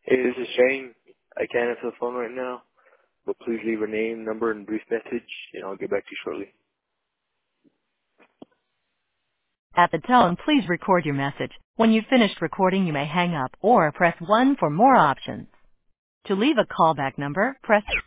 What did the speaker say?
Hey, this is Shane. I can't answer the phone right now, but please leave a name, number, and brief message, and I'll get back to you shortly. At the tone, please record your message. When you've finished recording, you may hang up or press 1 for more options. To leave a callback number, press